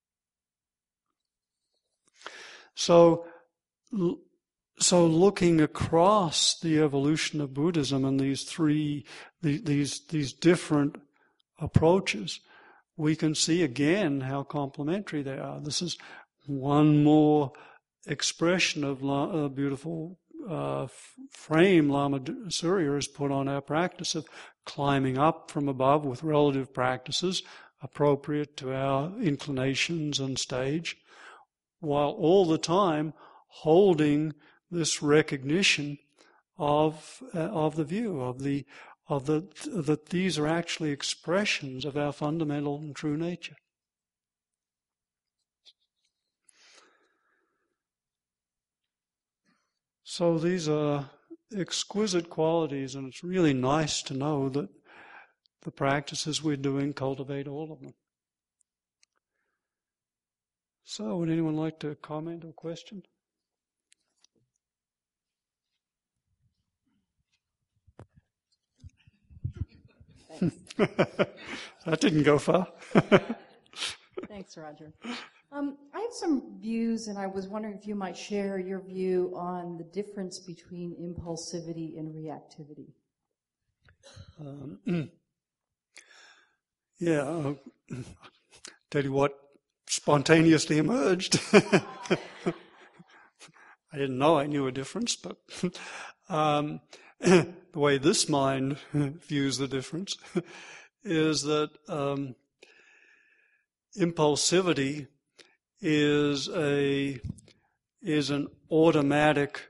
So, so looking across the evolution of Buddhism and these three, these, these different approaches, we can see again how complementary they are. This is one more expression of a beautiful uh, frame Lama Surya has put on our practice of climbing up from above with relative practices appropriate to our inclinations and stage, while all the time holding this recognition of uh, of the view of the of the that these are actually expressions of our fundamental and true nature. So these are exquisite qualities, and it's really nice to know that the practices we're doing cultivate all of them. So, would anyone like to comment or question? That didn't go far. Thanks, Roger. Um, I have some views, and I was wondering if you might share your view on the difference between impulsivity and reactivity. Um, yeah, I'll tell you what spontaneously emerged. I didn't know I knew a difference, but um, the way this mind views the difference is that um, impulsivity is a is an automatic,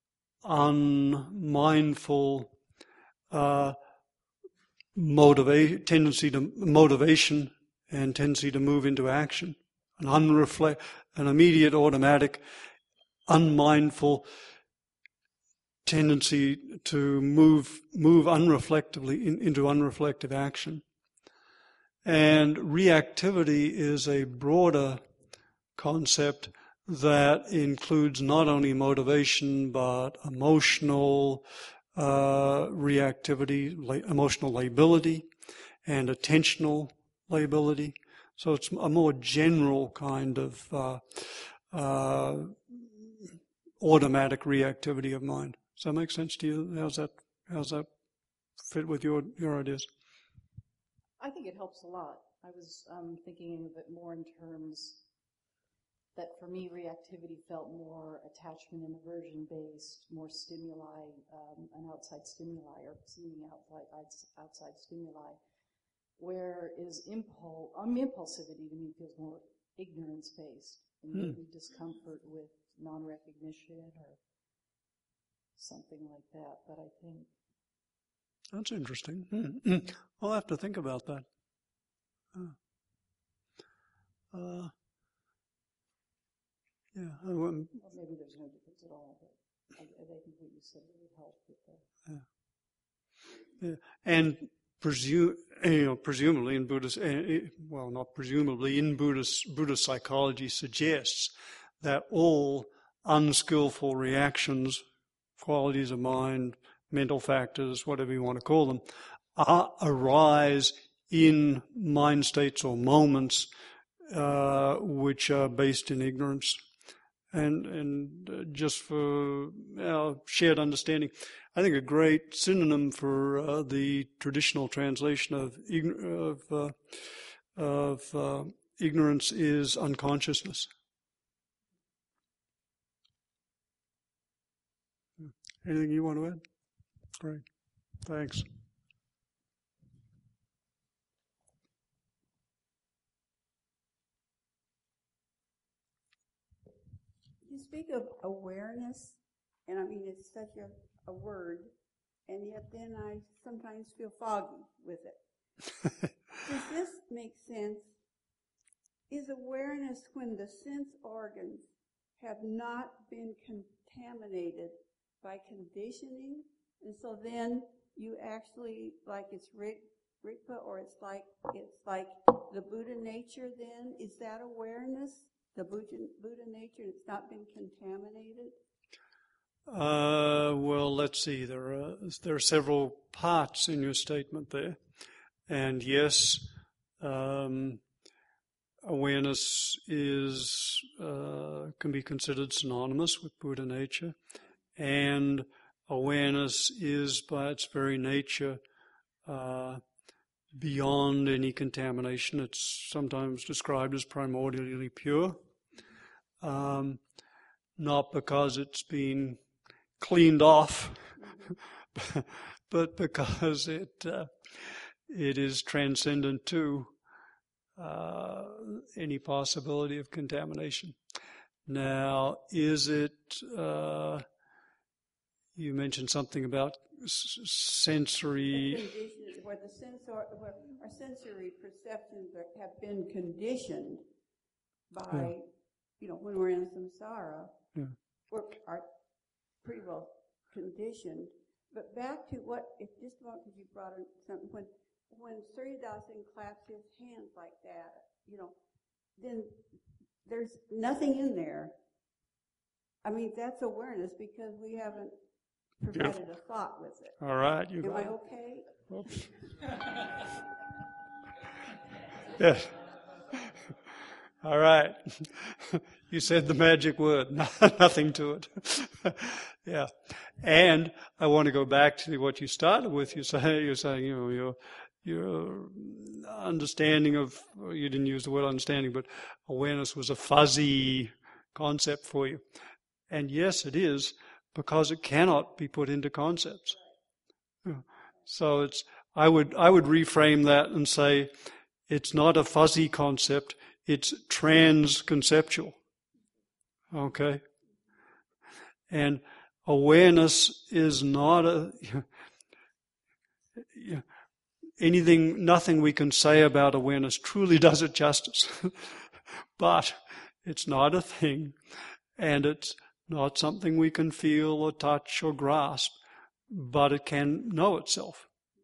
unmindful uh, motivate tendency to motivation and tendency to move into action, an unreflect, an immediate, automatic, unmindful tendency to move move unreflectively in, into unreflective action. And reactivity is a broader concept that includes not only motivation but emotional uh, reactivity, la- emotional lability, and attentional lability. So it's a more general kind of uh, uh, automatic reactivity of mind. Does that make sense to you? How's that? How's that fit with your your ideas? I think it helps a lot. I was um, thinking of it more in terms that for me reactivity felt more attachment and aversion based, more stimuli, um, an outside stimuli or seeming outside outside stimuli. Whereas impulse, um, impulsivity to me feels more ignorance-based, and Hmm. maybe discomfort with non-recognition or something like that. But I think That's interesting. Hmm. I'll have to think about that. Uh, uh, yeah, I wouldn't- well, maybe there's no difference at all. But I, I think what you said would help with that. yeah. Yeah. And presume, you know, presumably in Buddhist, uh, well, not presumably, in Buddhist, Buddhist psychology suggests that all unskillful reactions, qualities of mind, mental factors, whatever you want to call them, are, arise in mind states or moments uh, which are based in ignorance. And and uh, just for our shared understanding, I think a great synonym for uh, the traditional translation of ign- of, uh, of uh, ignorance is unconsciousness. Anything you want to add? Great, thanks. You speak of awareness, and I mean, it's such a, a word, and yet then I sometimes feel foggy with it. Does this make sense? Is awareness when the sense organs have not been contaminated by conditioning, and so then you actually, like it's Rig, Rigpa, or it's like it's like the Buddha nature then? Is that awareness? The Buddha, Buddha nature, it's not been contaminated? Uh, well, let's see. There are there are several parts in your statement there, and yes, um, awareness is uh, can be considered synonymous with Buddha nature, and awareness is, by its very nature, uh, beyond any contamination. It's sometimes described as primordially pure. Um, not because it's been cleaned off, but because it uh, it is transcendent to uh, any possibility of contamination. Now, is it? Uh, you mentioned something about s- sensory. Conditions, where the sensor, where our sensory perceptions are, have been conditioned by, Yeah. you know, when we're in samsara, Yeah. we're are pretty well conditioned. But back to what, if just about because you brought in something, when when Surya-dasan claps his hands like that, you know, then there's nothing in there. I mean, that's awareness because we haven't provided Beautiful. a thought with it. All right, you Am got I it. okay? Oops. Yes. All right. You said the magic word. Nothing to it. Yeah. And I want to go back to what you started with. You say you're saying you know your your understanding of you didn't use the word understanding, but awareness was a fuzzy concept for you. And yes, it is because it cannot be put into concepts. So it's I would I would reframe that and say it's not a fuzzy concept, it's trans-conceptual. Okay? And awareness is not a anything, nothing we can say about awareness truly does it justice. But it's not a thing, and it's not something we can feel or touch or grasp, but it can know itself.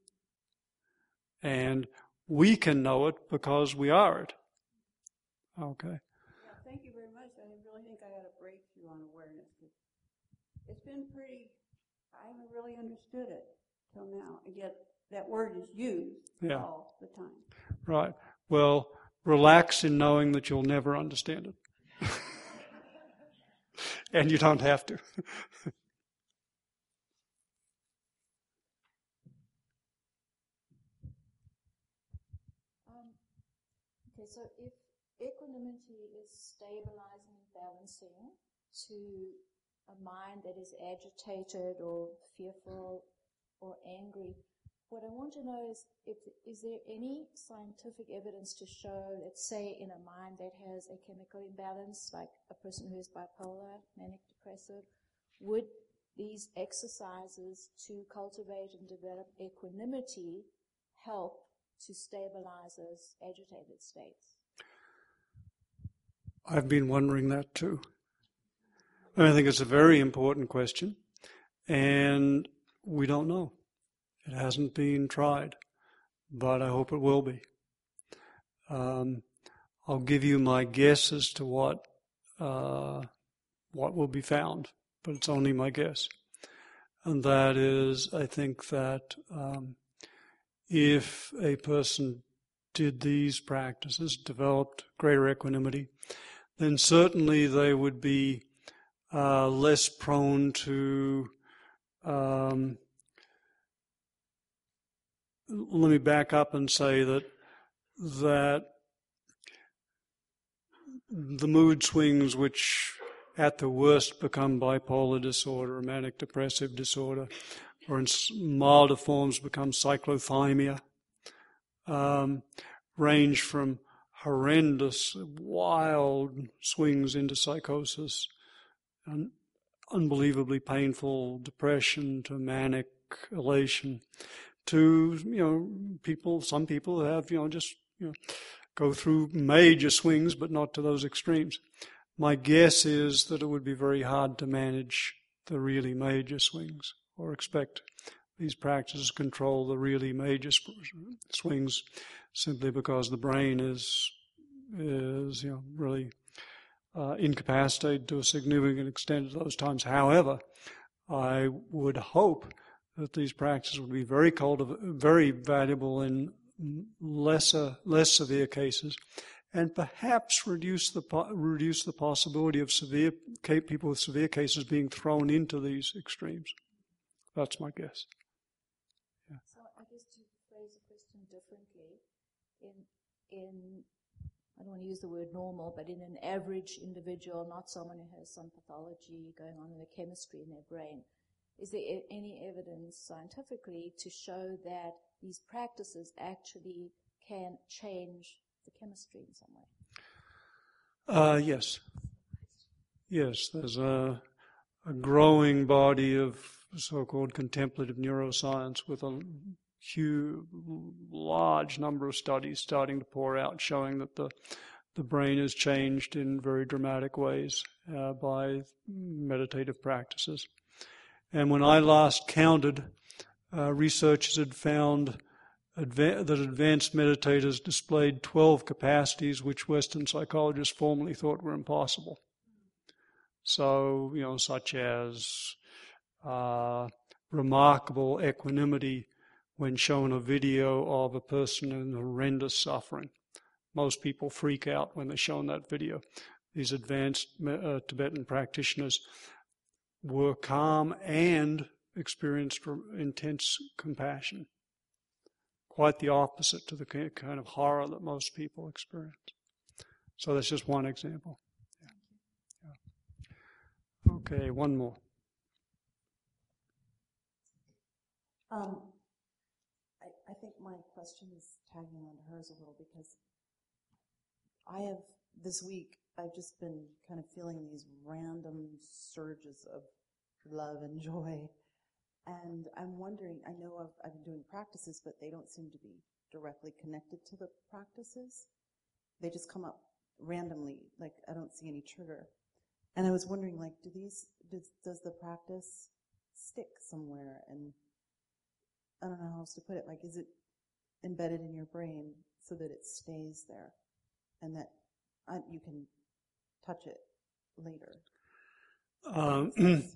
And we can know it because we are it. Okay. Yeah, thank you very much. I really think I had a breakthrough on awareness. It's been pretty, I haven't really understood it till now. And yet that word is used Yeah. all the time. Right. Well, relax in knowing that you'll never understand it. And you don't have to. Um, okay, so if equanimity is stabilizing and balancing to a mind that is agitated or fearful or angry, what I want to know is, if, is there any scientific evidence to show, let's say, in a mind that has a chemical imbalance, like a person who is bipolar, manic depressive, would these exercises to cultivate and develop equanimity help to stabilize those agitated states? I've been wondering that too. I think it's a very important question, and we don't know. It hasn't been tried, but I hope it will be. Um, I'll give you my guess as to what uh, what will be found, but it's only my guess. And that is, I think that um, if a person did these practices, developed greater equanimity, then certainly they would be uh, less prone to um, let me back up and say that that the mood swings which at the worst become bipolar disorder or manic depressive disorder, or in milder forms become cyclothymia, um, range from horrendous, wild swings into psychosis and unbelievably painful depression to manic elation, to, you know, people, some people have, you know, just, you know, go through major swings, but not to those extremes. My guess is that it would be very hard to manage the really major swings, or expect these practices to control the really major swings, simply because the brain is, is, you know, really uh, incapacitated to a significant extent at those times. However, I would hope that these practices would be very cultiv- very valuable in lesser, less severe cases, and perhaps reduce the po- reduce the possibility of severe ca- people with severe cases being thrown into these extremes. That's my guess. Yeah. So I guess to phrase the question differently, in in I don't want to use the word normal, but in an average individual, not someone who has some pathology going on in the chemistry in their brain, is there any evidence scientifically to show that these practices actually can change the chemistry in some way? Uh, yes. Yes, there's a, a growing body of so-called contemplative neuroscience with a huge, large number of studies starting to pour out showing that the, the brain is changed in very dramatic ways uh, by meditative practices. And when I last counted, uh, researchers had found adva- that advanced meditators displayed twelve capacities which Western psychologists formerly thought were impossible. So, you know, such as uh, remarkable equanimity when shown a video of a person in horrendous suffering. Most people freak out when they're shown that video. These advanced uh, Tibetan practitioners were calm and experienced intense compassion. Quite the opposite to the kind of horror that most people experience. So that's just one example. Yeah. Yeah. Okay, one more. Um, I, I think my question is tagging on to hers a little, because I have, this week, I've just been kind of feeling these random surges of love and joy. And I'm wondering, I know I've, I've been doing practices, but they don't seem to be directly connected to the practices. They just come up randomly, like I don't see any trigger. And I was wondering, like, do these, does, does the practice stick somewhere? And I don't know how else to put it. Like, is it embedded in your brain so that it stays there and that uh, you can touch it later? Um,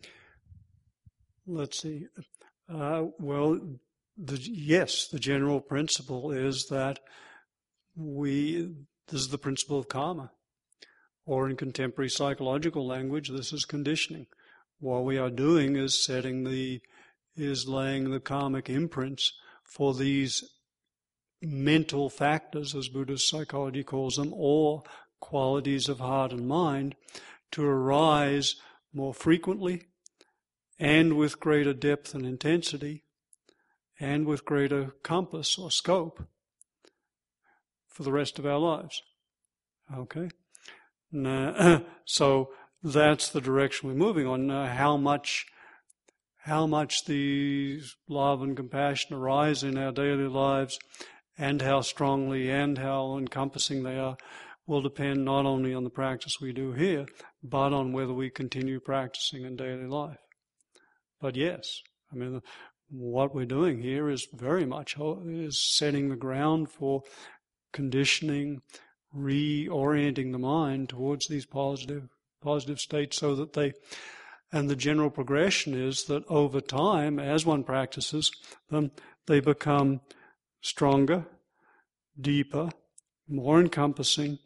let's see. Uh, well, the, yes, the general principle is that we, this is the principle of karma. Or in contemporary psychological language, this is conditioning. What we are doing is setting the, is laying the karmic imprints for these mental factors, as Buddhist psychology calls them, or qualities of heart and mind, to arise more frequently and with greater depth and intensity, and with greater compass or scope for the rest of our lives. Okay? Now, so that's the direction we're moving on. Now, how much, how much these love and compassion arise in our daily lives, and how strongly and how encompassing they are, will depend not only on the practice we do here, but on whether we continue practicing in daily life. But yes, I mean, what we're doing here is very much is setting the ground for conditioning, reorienting the mind towards these positive positive states, so that they, and the general progression is that over time, as one practices them, they become stronger, deeper, more encompassing,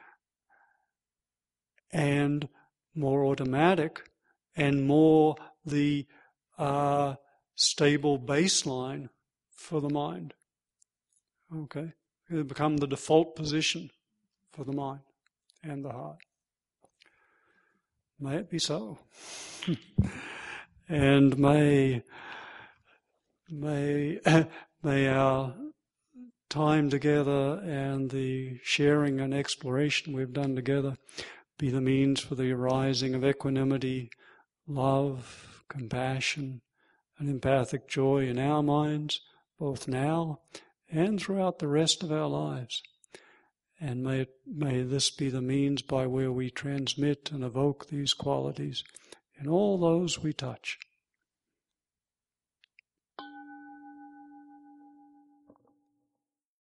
and more automatic, and more the uh, stable baseline for the mind. Okay? They become the default position for the mind and the heart. May it be so. And may, may, may our time together and the sharing and exploration we've done together be the means for the arising of equanimity, love, compassion, and empathic joy in our minds, both now and throughout the rest of our lives. And may, it, may this be the means by where we transmit and evoke these qualities in all those we touch.